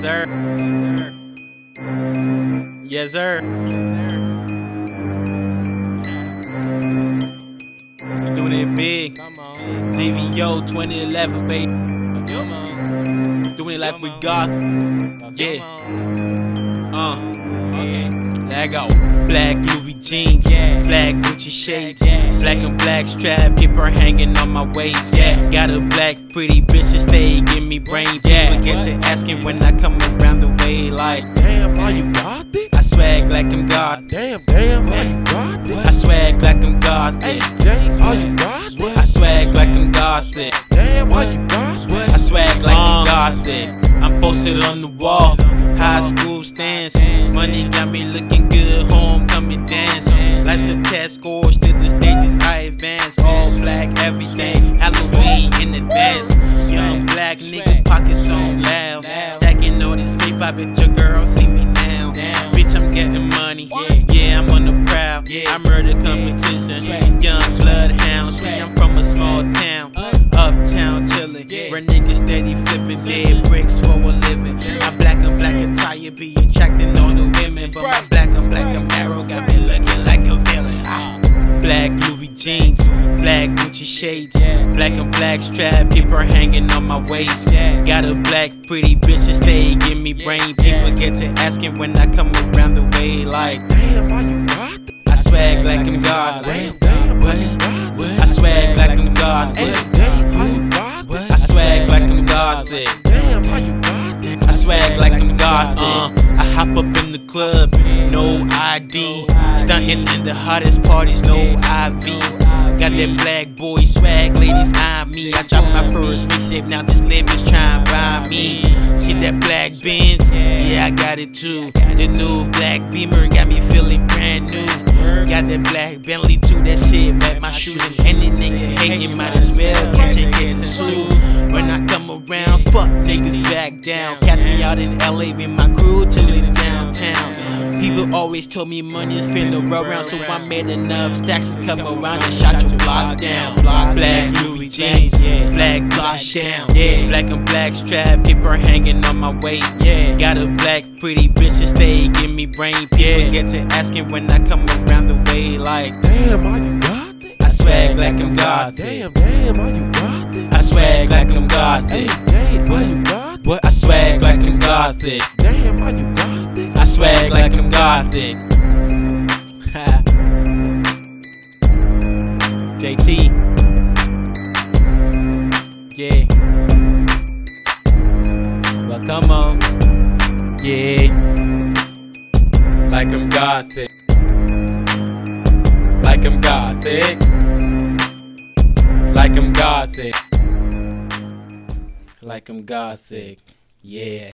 sir. Yes, sir. We doing it big. DVO 2011, baby. Doing it like we got. Yeah. Let go. Black Louis jeans, black Gucci shades, black and black strap, keep her hanging on my waist. Yeah, got a black pretty bitch that stay give me brain. Yeah, get to asking when I come around the way like, damn, are you got it? I swag like I'm God. Damn, are you got it? I swag like I'm God. Hey, Jay, are you got it? I swag like I'm God. Damn, are you got it? I swag like I'm God. I'm posted on the wall, high school stands. Money got me looking good, homecoming dance. Life's a test score, still the stages I advance. All black, everything, Halloween in advance. Young black nigga, pockets on loud. Stacking all this paper, I bet your girl see me now. Bitch, I'm getting money, yeah, I'm on the prowl. I murder competition, young bloodhound. See, I'm from a small town, uptown chillin', where niggas steady flipping dead bricks for a living. My black and black attire be attracting all the women, but my black and black Camaro got me looking like a villain. Black Louis jeans, black Gucci shades, black and black strap, keep her hanging on my waist. Got a black pretty bitch that stay give me brain. People get to asking when I come around the way like, damn, are you got it? I swag like I'm God. Damn, are you got it? I swag like I'm God. Hey, damn, are you got it? I swag like I'm God. Damn, are you got it? I swag like I'm God. I hop up in the club, no ID. Stuntin' in the hottest parties, no IV. Got that black boy swag, ladies eye me. I dropped my first mixtape, now this label's trying to buy me. See that black Benz? Yeah, I got it too. The new black Beamer got me feeling brand new. Got that black Bentley too, that shit back my shoes. And any nigga hating might as well catch a case of suit. When I come around, fuck niggas back down. Catch me out in LA with my crew chillin' downtown. People always told me money is spin around, so I made enough stacks to come around and shot your block down. Black Louis jeans, black Gucci shades, black and black strap, keep her hanging on my waist. Got a black pretty bitch that stay give me brain. People get to asking when I come around the way like, damn, are you got it? I swag like I'm God. Damn, are you got it? I swag like I'm God. Hey, Jay, are you got it? I swag like I'm God. Damn, are you got it? I swag like I'm God. JT. Yeah. Well, come on. Yeah. Like I'm Gothic. Like I'm Gothic. Like I'm Gothic. Like I'm Gothic. Yeah.